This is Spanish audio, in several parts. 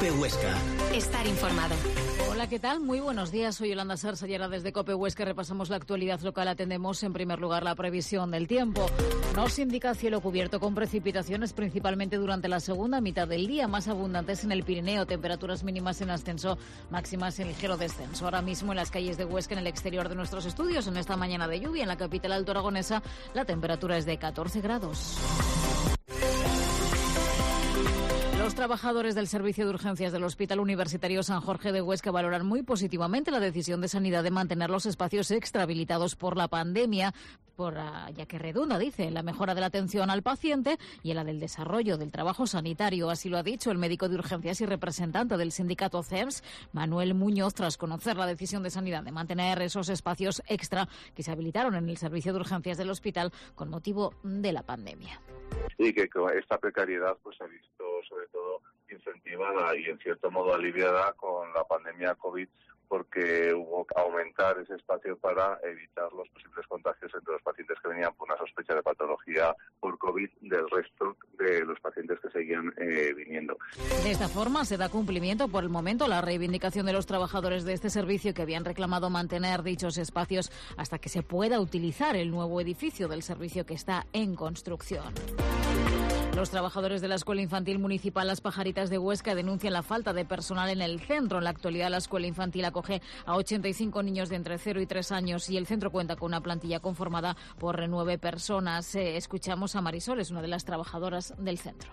COPE Huesca. Estar informado. Hola, ¿qué tal? Muy buenos días. Soy Yolanda Sarsa y ahora desde COPE Huesca repasamos la actualidad local. Atendemos en primer lugar la previsión del tiempo. Nos indica cielo cubierto con precipitaciones principalmente durante la segunda mitad del día, más abundantes en el Pirineo, temperaturas mínimas en ascenso, máximas en ligero descenso. Ahora mismo en las calles de Huesca, en el exterior de nuestros estudios, en esta mañana de lluvia, en la capital altoaragonesa, la temperatura es de 14 grados. Los trabajadores del Servicio de Urgencias del Hospital Universitario San Jorge de Huesca valoran muy positivamente la decisión de Sanidad de mantener los espacios extra habilitados por la pandemia, ya que redunda, dice, en la mejora de la atención al paciente y en la del desarrollo del trabajo sanitario. Así lo ha dicho el médico de urgencias y representante del sindicato CEMS, Manuel Muñoz, tras conocer la decisión de Sanidad de mantener esos espacios extra que se habilitaron en el Servicio de Urgencias del hospital con motivo de la pandemia. Y que esta precariedad pues se ha visto sobre todo incentivada y en cierto modo aliviada con la pandemia COVID, porque hubo que aumentar ese espacio para evitar los posibles contagios entre los pacientes que venían por una sospecha de patología por COVID del resto de los pacientes que seguían viniendo. De esta forma se da cumplimiento por el momento a la reivindicación de los trabajadores de este servicio que habían reclamado mantener dichos espacios hasta que se pueda utilizar el nuevo edificio del servicio que está en construcción. Los trabajadores de la Escuela Infantil Municipal Las Pajaritas de Huesca denuncian la falta de personal en el centro. En la actualidad, la escuela infantil acoge a 85 niños de entre 0 y 3 años y el centro cuenta con una plantilla conformada por 9 personas. Escuchamos a Marisol, es una de las trabajadoras del centro.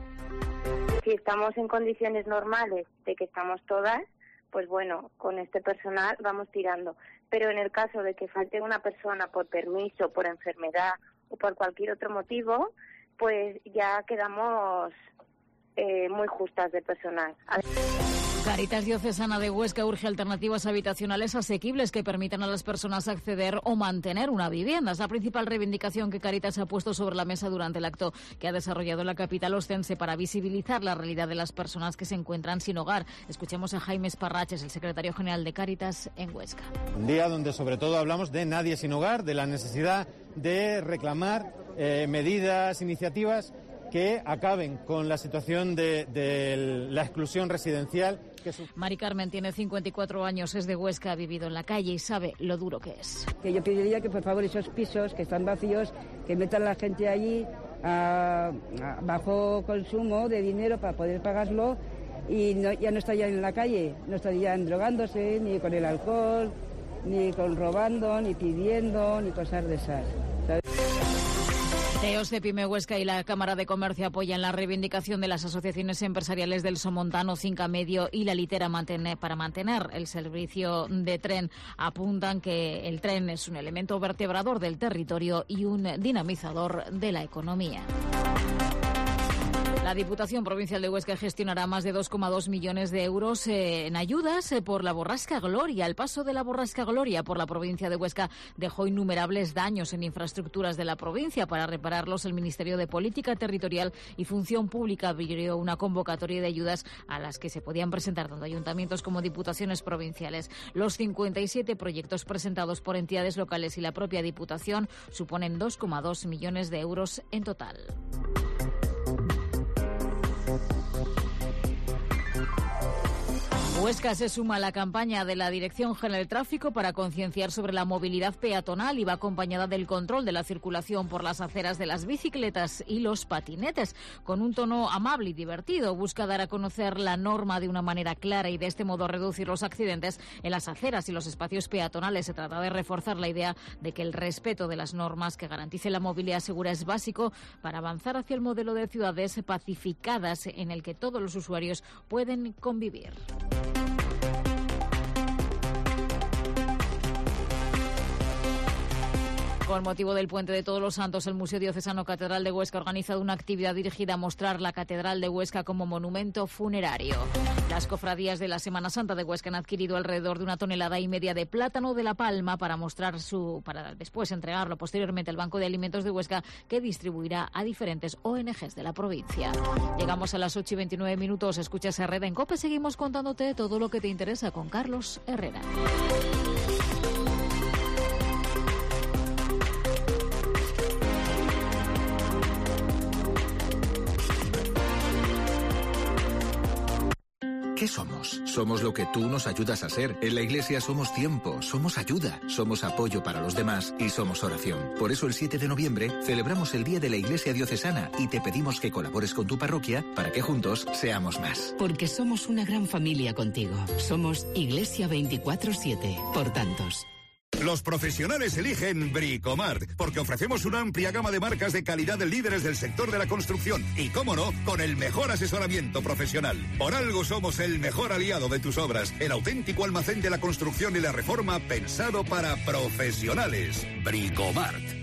Si estamos en condiciones normales, de que estamos todas, pues bueno, con este personal vamos tirando. Pero en el caso de que falte una persona por permiso, por enfermedad o por cualquier otro motivo, pues ya quedamos muy justas de personal. Cáritas Diocesana de Huesca urge alternativas habitacionales asequibles que permitan a las personas acceder o mantener una vivienda. Es la principal reivindicación que Cáritas ha puesto sobre la mesa durante el acto que ha desarrollado en la capital ostense para visibilizar la realidad de las personas que se encuentran sin hogar. Escuchemos a Jaime Esparraches, el secretario general de Cáritas en Huesca. Un día donde sobre todo hablamos de nadie sin hogar, de la necesidad de reclamar medidas, iniciativas que acaben con la situación de la exclusión residencial. Mari Carmen tiene 54 años, es de Huesca, ha vivido en la calle y sabe lo duro que es. Que yo pediría que por favor esos pisos que están vacíos, que metan a la gente allí a bajo consumo de dinero para poder pagarlo y ya no estarían en la calle, no estarían drogándose ni con el alcohol, ni con robando, ni pidiendo, ni cosas de esas, ¿sabes? CEOs de Pyme Huesca y la Cámara de Comercio apoyan la reivindicación de las asociaciones empresariales del Somontano, Cinca Medio y La Litera para mantener el servicio de tren. Apuntan que el tren es un elemento vertebrador del territorio y un dinamizador de la economía. La Diputación Provincial de Huesca gestionará más de 2,2 millones de euros en ayudas por la borrasca Gloria. El paso de la borrasca Gloria por la provincia de Huesca dejó innumerables daños en infraestructuras de la provincia. Para repararlos, el Ministerio de Política Territorial y Función Pública abrió una convocatoria de ayudas a las que se podían presentar tanto ayuntamientos como diputaciones provinciales. Los 57 proyectos presentados por entidades locales y la propia Diputación suponen 2,2 millones de euros en total. Huesca se suma a la campaña de la Dirección General de Tráfico para concienciar sobre la movilidad peatonal y va acompañada del control de la circulación por las aceras de las bicicletas y los patinetes. Con un tono amable y divertido, busca dar a conocer la norma de una manera clara y de este modo reducir los accidentes en las aceras y los espacios peatonales. Se trata de reforzar la idea de que el respeto de las normas que garantice la movilidad segura es básico para avanzar hacia el modelo de ciudades pacificadas en el que todos los usuarios pueden convivir. Con motivo del Puente de Todos los Santos, el Museo Diocesano Catedral de Huesca ha organizado una actividad dirigida a mostrar la Catedral de Huesca como monumento funerario. Las cofradías de la Semana Santa de Huesca han adquirido alrededor de 1,5 toneladas de plátano de La Palma para después entregarlo posteriormente al Banco de Alimentos de Huesca, que distribuirá a diferentes ONGs de la provincia. Llegamos a las 8:29. Escuchas Herrera en COPE. Seguimos contándote todo lo que te interesa con Carlos Herrera. ¿Qué somos? Somos lo que tú nos ayudas a ser. En la Iglesia somos tiempo, somos ayuda, somos apoyo para los demás y somos oración. Por eso el 7 de noviembre celebramos el Día de la Iglesia Diocesana y te pedimos que colabores con tu parroquia para que juntos seamos más. Porque somos una gran familia contigo. Somos Iglesia 24/7, por tantos. Los profesionales eligen Bricomart, porque ofrecemos una amplia gama de marcas de calidad de líderes del sector de la construcción y, cómo no, con el mejor asesoramiento profesional. Por algo somos el mejor aliado de tus obras, el auténtico almacén de la construcción y la reforma pensado para profesionales. Bricomart.